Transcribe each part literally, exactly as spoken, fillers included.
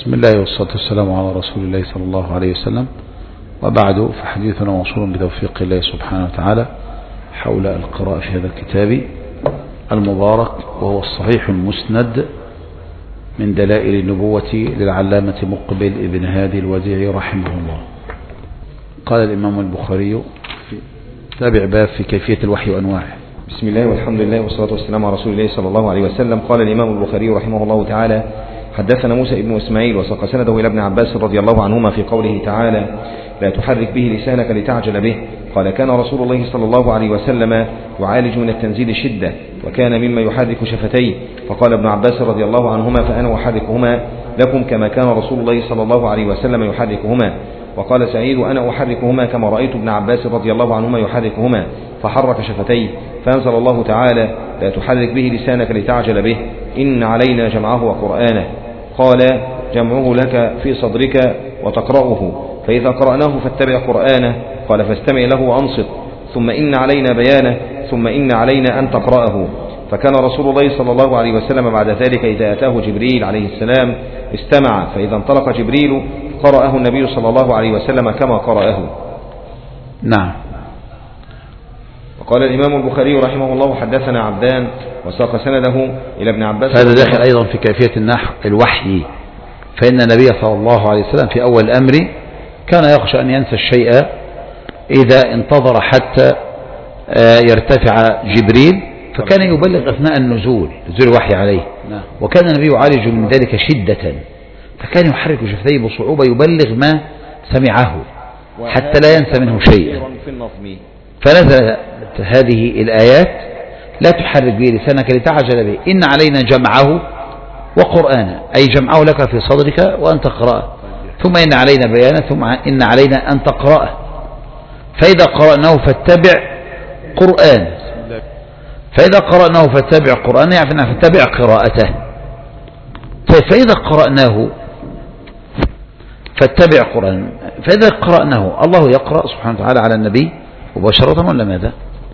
بسم الله والصلاة والسلام على رسول الله صلى الله عليه وسلم، وبعد فحديثنا موصول بتوفيق الله سبحانه وتعالى حول القراءة في هذا الكتاب المبارك، وهو الصحيح المسند من دلائل النبوة للعلامة مقبل ابن هادي الوديعي رحمه الله. قال الإمام البخاري تابع باب في كيفية الوحي وأنواعه. بسم الله والحمد لله والصلاة والسلام على رسول الله صلى الله عليه وسلم. قال الإمام البخاري رحمه الله تعالى: حدثنا موسى ابن إسماعيل وساق سنده إلى ابن عباس رضي الله عنهما في قوله تعالى: لا تحرك به لسانك لتعجل به. قال: كان رسول الله صلى الله عليه وسلم يعالج من التنزيل شدة، وكان مما يحرك شفتيه. فقال ابن عباس رضي الله عنهما: فأنا أحركهما لكم كما كان رسول الله صلى الله عليه وسلم يحركهما. وقال سعيد: أنا أحركهما كما رأيت ابن عباس رضي الله عنهما يحركهما، فحرك شفتيه. فأنزل الله تعالى: لا تحرك به لسانك لتعجل به، إن علينا جمعه وقرآنه. قال: جمعه لك في صدرك وتقرأه، فإذا قرأناه فاتبع قرآنه. قال: فاستمع له وأنصت، ثم إن علينا بيانه، ثم إن علينا أن تقرأه. فكان رسول الله صلى الله عليه وسلم بعد ذلك إذا أتاه جبريل عليه السلام استمع، فإذا انطلق جبريل قرأه النبي صلى الله عليه وسلم كما قرأه. نعم. وقال الإمام البخاري رحمه الله: حدثنا عبدان وساق سنده إلى ابن عباس. هذا داخل أيضا في كيفية النحو الوحي، فإن النبي صلى الله عليه وسلم في أول الأمر كان يخشى أن ينسى الشيء إذا انتظر حتى يرتفع جبريل، فكان يبلغ أثناء النزول نزول الوحي عليه. وكان النبي يعالج من ذلك شدة، فكان يحرك شفتيه بصعوبة يبلغ ما سمعه حتى لا ينسى منه شيئا. فنزلت هذه الآيات: لا تحرك به لسانك لتعجل به، إن علينا جمعه وقرآنه، أي جمعه لك في صدرك وأن تقرأه، ثم إن علينا بيانه، ثم إن علينا أن تقرأه. فإذا قرأناه فاتبع قرآن، فإذا قرأناه فاتبع قرآن يعني فاتبع قراءته. فإذا قرأناه فاتبع قرآن، فإذا قرأناه الله يقرأ سبحانه وتعالى على النبي مباشرة ولا ماذا؟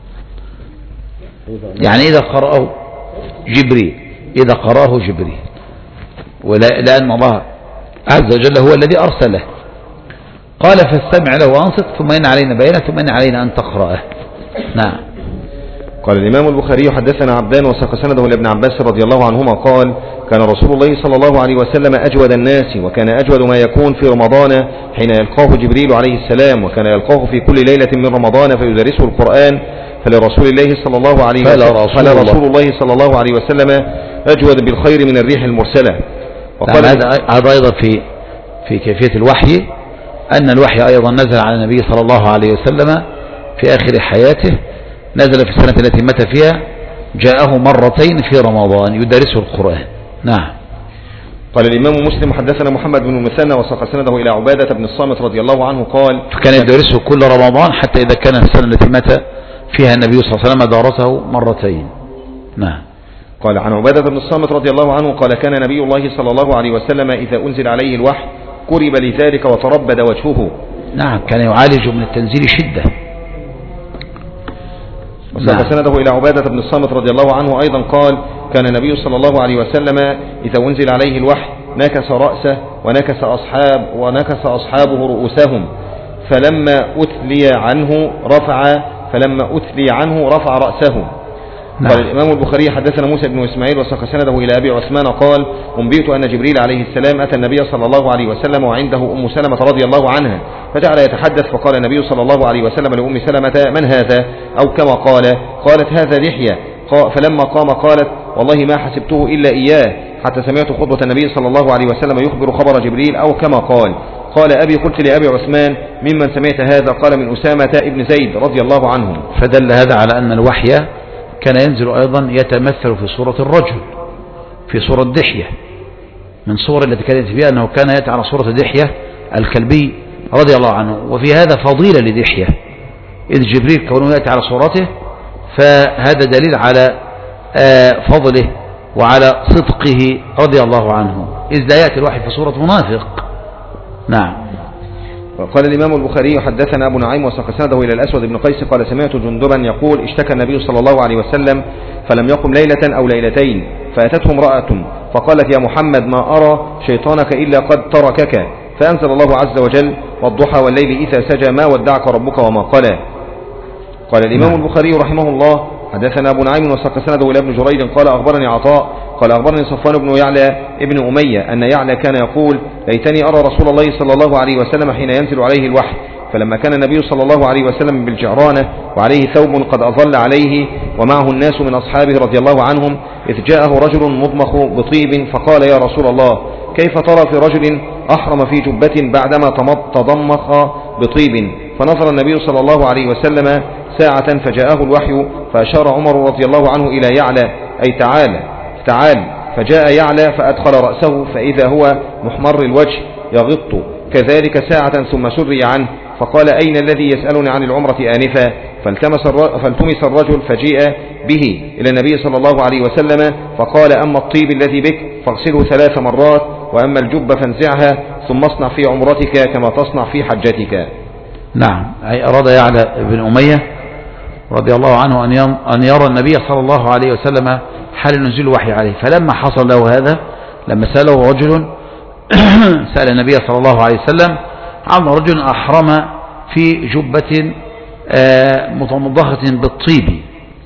يعني إذا قرأه جبريل، إذا قرأه جبريل، لأن الله عز وجل هو الذي أرسله. قال: فاستمع له وأنصت، ثم إن علينا بيانه، ثم إن علينا أن تقرأه. نعم. قال الإمام البخاري: حدثنا عبدان وساق سنده لابن عباس رضي الله عنهما قال: كان رسول الله صلى الله عليه وسلم أجود الناس، وكان أجود ما يكون في رمضان حين يلقاه جبريل عليه السلام، وكان يلقاه في كل ليلة من رمضان فيدرسه القرآن. فلرسول الله صلى الله عليه وسلم فلا رسول الله صلى الله عليه وسلم أجود بالخير من الريح المرسلة. وقال هذا أيضا في في كيفية الوحي، أن الوحي أيضا نزل على النبي صلى الله عليه وسلم في آخر حياته، نزل في السنة التي مات فيها، جاءه مرتين في رمضان يدرسه القرآن. نعم. قال الإمام مسلم: حدثنا محمد بن المثنى وساق سنده إلى عبادة بن الصامت رضي الله عنه قال: فكان يدرسه كل رمضان حتى إذا كان في السنة التي مات فيها النبي صلى الله عليه وسلم درسه مرتين. نعم. قال عن عبادة بن الصامت رضي الله عنه قال: كان نبي الله صلى الله عليه وسلم إذا أنزل عليه الوحي قرب لذلك وتربد وجهه. نعم، كان يعالج من التنزيل شدة. وساق نعم. سنده إلى عبادة بن الصامت رضي الله عنه أيضا قال: كان النبي صلى الله عليه وسلم إذا أنزل عليه الوحي نكس رأسه ونكس أصحاب ونكس أصحابه رؤوسهم، فلما أثلي عنه رفع فلما أثلي عنه رفع رأسه. نعم. قال الإمام البخاري: حدثنا موسى بن إسماعيل وساق سنده إلى أبي عثمان قال: أنبئت أن جبريل عليه السلام أتى النبي صلى الله عليه وسلم وعنده أم سلمة رضي الله عنها، فجعل يتحدث، فقال النبي صلى الله عليه وسلم لأم سلمة: من هذا؟ أو كما قال. قالت: هذا دحية. فلما قام قالت: والله ما حسبته إلا إياه، حتى سمعت خطبة النبي صلى الله عليه وسلم يخبر خبر جبريل أو كما قال. قال أبي: قلت لأبي عثمان: ممن سمعت هذا؟ قال: من أسامة ابن زيد رضي الله عنهم. فدل هذا على أن الوحي كان ينزل أيضا يتمثل في صورة الرجل، في صورة دحية، من صور التي كانت فيها أنه كان يأتي على صورة دحية الكلبي رضي الله عنه. وفي هذا فضيلة لدحية، إذ جبريل كونه يأتي على صورته، فهذا دليل على فضله وعلى صدقه رضي الله عنه، إذ لا يأتي الوحي في صورة منافق. نعم. قال الإمام البخاري: حدثنا أبو نعيم وساق سنده إلى الأسود بن قيس قال: سمعت جندبا يقول: اشتكى النبي صلى الله عليه وسلم فلم يقم ليلة أو ليلتين، فأتته امرأة فقالت: يا محمد ما أرى شيطانك إلا قد تركك. فأنزل الله عز وجل: والضحى والليل إذا سجى ما ودعك ربك وما قلى. قال الإمام البخاري رحمه الله: حدثنا أبو نعيم وساق سنده إلى ابن جريج قال أخبرني عطاء قال أخبرني صفوان بن يعلى ابن أمية أن يعلى كان يقول: ليتني أرى رسول الله صلى الله عليه وسلم حين ينزل عليه الوحي. فلما كان النبي صلى الله عليه وسلم بالجعرانة وعليه ثوب قد أظل عليه ومعه الناس من أصحابه رضي الله عنهم، إذ جاءه رجل مضمخ بطيب فقال: يا رسول الله، كيف ترى في رجل أحرم في جبة بعدما تضمخ بطيب؟ فنظر النبي صلى الله عليه وسلم ساعة فجاءه الوحي فأشار عمر رضي الله عنه إلى يعلى أي تعالى تعال، فجاء يعلى فأدخل رأسه فإذا هو محمر الوجه يغط كذلك ساعة ثم سري عنه فقال: أين الذي يسألني عن العمرة آنفا؟ فالتمس فالتمس الرجل فجيء به إلى النبي صلى الله عليه وسلم فقال: أما الطيب الذي بك فاغسله ثلاث مرات، وأما الجب فانزعها ثم اصنع في عمرتك كما تصنع في حجتك. نعم، أي أراد يعلى بن أمية رضي الله عنه أن يرى النبي صلى الله عليه وسلم حال نزول الوحي عليه. فلما حصل له هذا، لما سأله رجل سأل النبي صلى الله عليه وسلم عن رجل أحرم في جبة متمضخة بالطيب،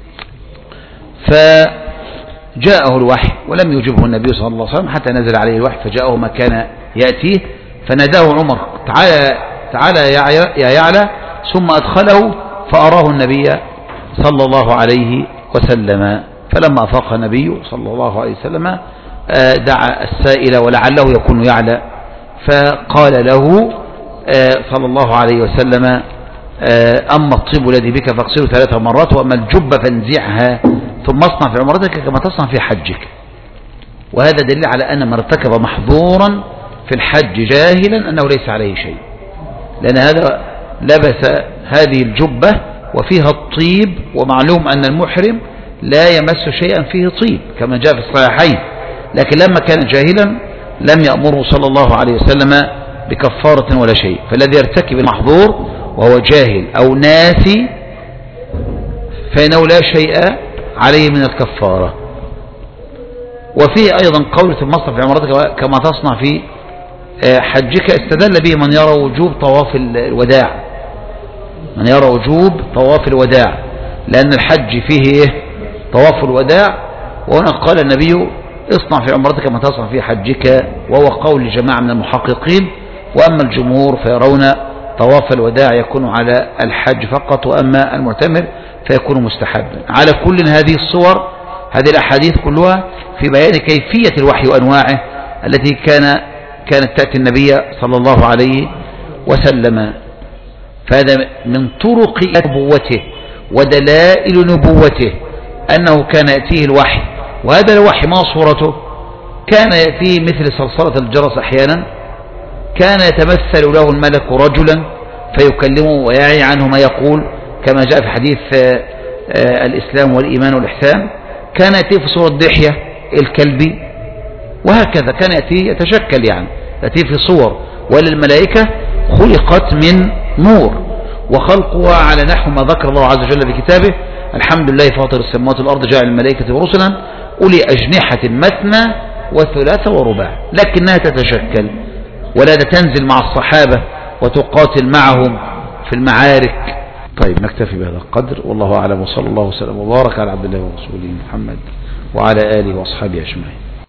فجاءه الوحي ولم يجبه النبي صلى الله عليه وسلم حتى نزل عليه الوحي، فجاءه ما كان يأتيه فناداه عمر: تعالى تعالى يا يعلى، ثم أدخله فأراه النبي صلى الله عليه وسلم. فلما أفاق النبي صلى الله عليه وسلم دعا السائل ولعله يكون يعلى، فقال له صلى الله عليه وسلم: أما الطيب الذي بك فاغسله ثلاث مرات، وأما الجب فانزعها ثم اصنع في عمرتك كما تصنع في حجك. وهذا دليل على أن من ارتكب محظورا في الحج جاهلا أنه ليس عليه شيء، لأن هذا لبس هذه الجبة وفيها الطيب، ومعلوم أن المحرم لا يمس شيئا فيه طيب كما جاء في الصحيحين، لكن لما كان جاهلا لم يأمره صلى الله عليه وسلم بكفارة ولا شيء. فالذي يرتكب المحظور وهو جاهل أو ناسي فإنه لا شيء عليه من الكفارة. وفيه أيضا قول ثم اصنع في عمرتك كما تصنع في حجك، استدل به من يرى وجوب طواف الوداع، من يرى وجوب طواف الوداع، لأن الحج فيه إيه؟ طواف الوداع. وهنا قال النبي: اصنع في عمرتك كما تصنع في حجك، وهو قول جماعة من المحققين. وأما الجمهور فيرون طواف الوداع يكون على الحج فقط، وأما المعتمر فيكون مستحبا. على كل هذه الصور، هذه الأحاديث كلها في بيان كيفية الوحي وأنواعه التي كان كانت تأتي النبي صلى الله عليه وسلم. فهذا من طرق نبوته ودلائل نبوته أنه كان يأتيه الوحي. وهذا الوحي ما صورته؟ كان يأتيه مثل صلصلة الجرس أحيانا، كان يتمثل له الملك رجلا فيكلمه ويعي عنه ما يقول كما جاء في حديث الإسلام والإيمان والإحسان. كان يأتيه في صورة دحية الكلبي، وهكذا كان يأتيه يتشكل، يعني يأتيه في صور. وللملائكة خلقت من نور، وخلقها على نحو ما ذكر الله عز وجل في كتابه: الحمد لله فاطر السماوات والأرض جاعل الملائكة رسلا أولي أجنحة مثنى وثلاث ورباع، لكنها تتشكل ولا تنزل مع الصحابة وتقاتل معهم في المعارك. طيب، نكتفي بهذا القدر، والله أعلم، وصلى الله وسلم وبارك على عبد الله ورسوله محمد وعلى آله وأصحابه أجمعين.